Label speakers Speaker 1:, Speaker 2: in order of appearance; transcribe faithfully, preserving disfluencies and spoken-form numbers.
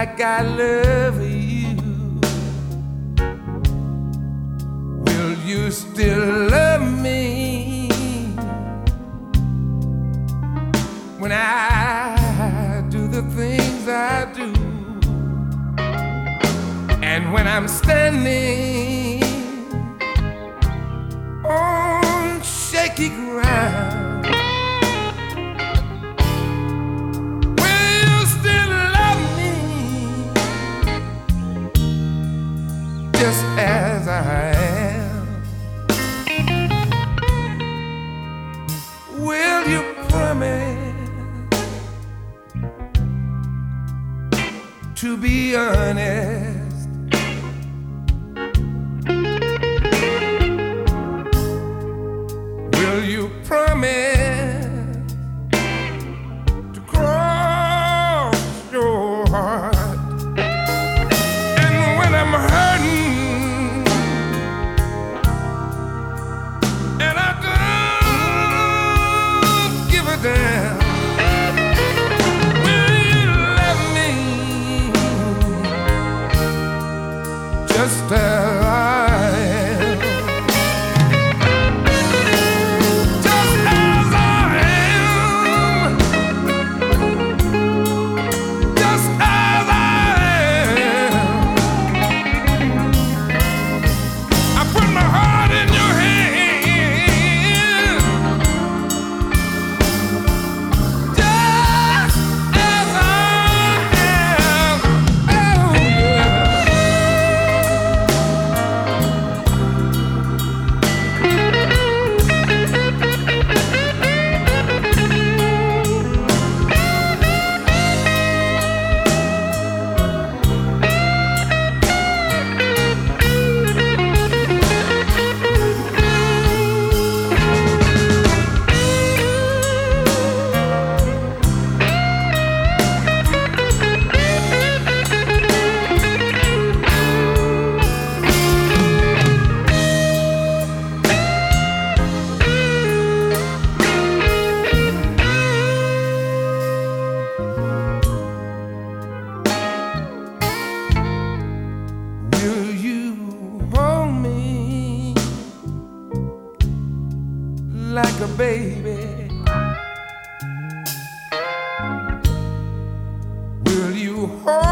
Speaker 1: like I love you? Will you still love me when I do the things I do? And when I'm standing on shaky ground, will you still love me just as I am? Will you promise to be honest? Will you promise to cross your heart? And when I'm hurting and I don't give a damn, will you love me just as I am? Will you hold me like a baby? Will you hold